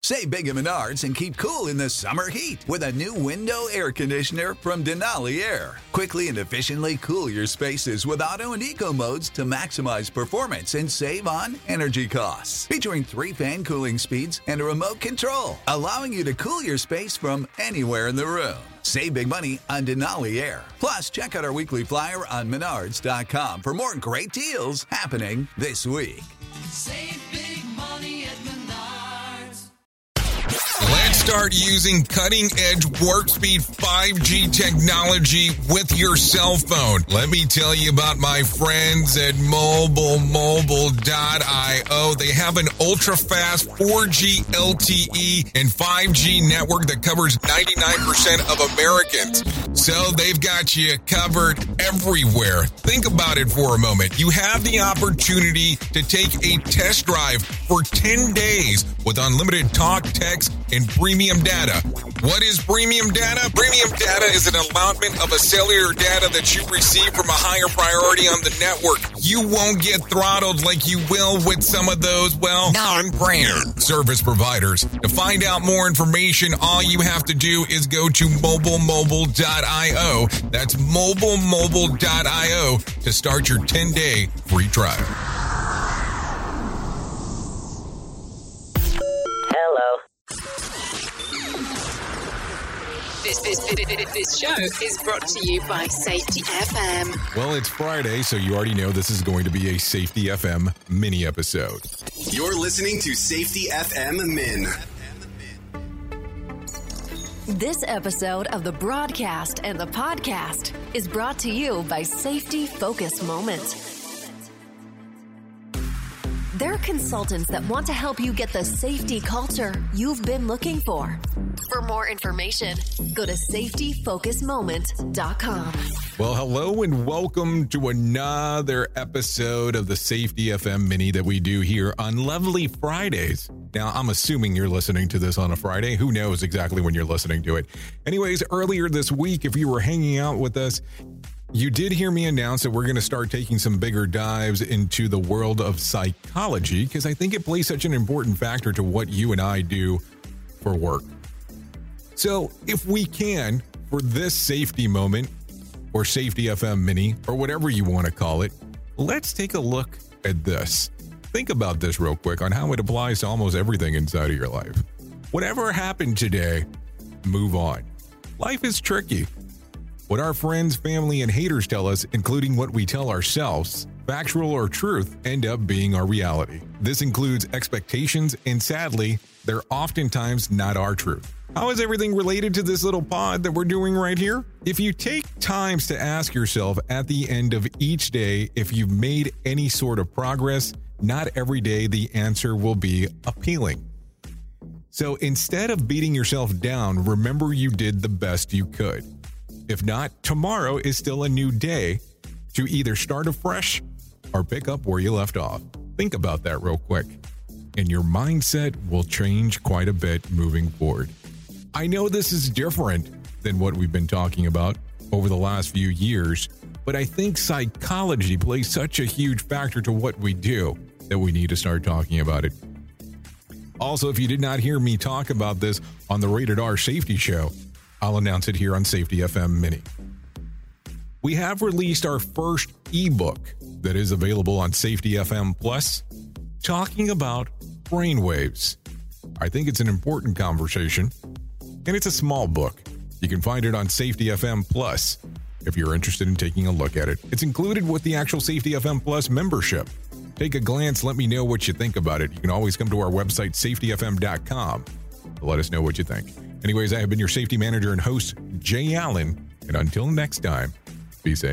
Save big at Menards and keep cool in the summer heat with a new window air conditioner from Denali Air. Quickly and efficiently cool your spaces with auto and eco modes to maximize performance and save on energy costs. Featuring 3 fan cooling speeds and a remote control, allowing you to cool your space from anywhere in the room. Save big money on Denali Air. Plus, check out our weekly flyer on Menards.com for more great deals happening this week. Save big money at Menards. Let's start using cutting-edge warp speed 5G technology with your cell phone. Let me tell you about my friends at MobileMobile.io. They have an ultra-fast 4G LTE and 5G network that covers 99% of Americans. So they've got you covered everywhere. Think about it for a moment. You have the opportunity to take a test drive for 10 days with unlimited talk, text, and premium data. What is premium data? Premium data is an allotment of a cellular data that you receive from a higher priority on the network. You won't get throttled like you will with some of those, well, non-brand service providers. To find out more information, all you have to do is go to MobileMobile.io. That's MobileMobile.io to start your 10-day free trial. This show is brought to you by Safety FM. Well, it's Friday, so you already know this is going to be a Safety FM mini episode. You're listening to Safety FM Min. This episode of the broadcast and the podcast is brought to you by Safety Focus Moments. They're consultants that want to help you get the safety culture you've been looking for. For more information, go to safetyfocusmoment.com. Well, hello and welcome to another episode of the Safety FM Mini that we do here on lovely Fridays. Now, I'm assuming you're listening to this on a Friday. Who knows exactly when you're listening to it? Anyways, earlier this week, if you were hanging out with us, you did hear me announce that we're going to start taking some bigger dives into the world of psychology because I think it plays such an important factor to what you and I do for work. So if we can, for this safety moment or Safety FM Mini or whatever you want to call it, let's take a look at this. Think about this real quick on how it applies to almost everything inside of your life. Whatever happened today, move on. Life is tricky. What our friends, family, and haters tell us, including what we tell ourselves, factual or truth, end up being our reality. This includes expectations, and sadly, they're oftentimes not our truth. How is everything related to this little pod that we're doing right here? If you take times to ask yourself at the end of each day if you've made any sort of progress, not every day the answer will be appealing. So instead of beating yourself down, remember you did the best you could. If not, tomorrow is still a new day to either start afresh or pick up where you left off. Think about that real quick, and your mindset will change quite a bit moving forward. I know this is different than what we've been talking about over the last few years, but I think psychology plays such a huge factor to what we do that we need to start talking about it. Also, if you did not hear me talk about this on the Rated R Safety Show, I'll announce it here on Safety FM Mini. We have released our first ebook that is available on Safety FM Plus, talking about brainwaves. I think it's an important conversation, and it's a small book. You can find it on Safety FM Plus if you're interested in taking a look at it. It's included with the actual Safety FM Plus membership. Take a glance, let me know what you think about it. You can always come to our website, safetyfm.com, to let us know what you think. Anyways, I have been your safety manager and host, Jay Allen, and until next time, be safe.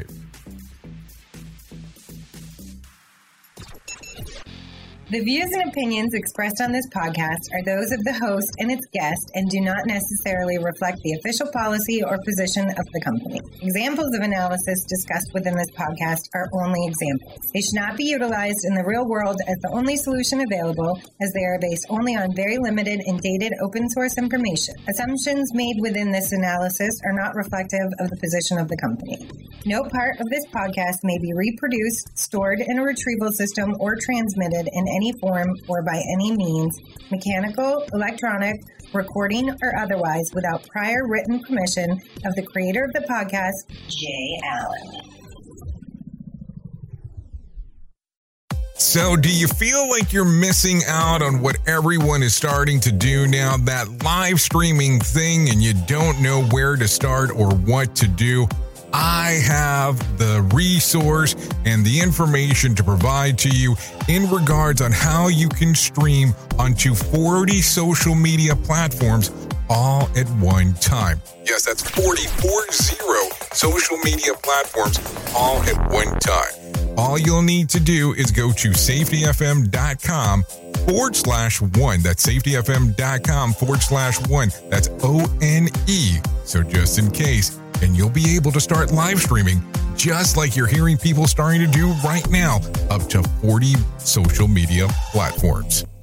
The views and opinions expressed on this podcast are those of the host and its guest and do not necessarily reflect the official policy or position of the company. Examples of analysis discussed within this podcast are only examples. They should not be utilized in the real world as the only solution available, as they are based only on very limited and dated open source information. Assumptions made within this analysis are not reflective of the position of the company. No part of this podcast may be reproduced, stored in a retrieval system, or transmitted in any form or by any means, mechanical, electronic, recording, or otherwise, without prior written permission of the creator of the podcast, Jay Allen. So, do you feel like you're missing out on what everyone is starting to do now, that live streaming thing, and you don't know where to start or what to do? I have the resource and the information to provide to you in regards on how you can stream onto 40 social media platforms all at one time. Yes, that's 40 social media platforms all at one time. All you'll need to do is go to safetyfm.com/1. That's safetyfm.com/1. That's ONE. So just in case, and you'll be able to start live streaming just like you're hearing people starting to do right now, up to 40 social media platforms.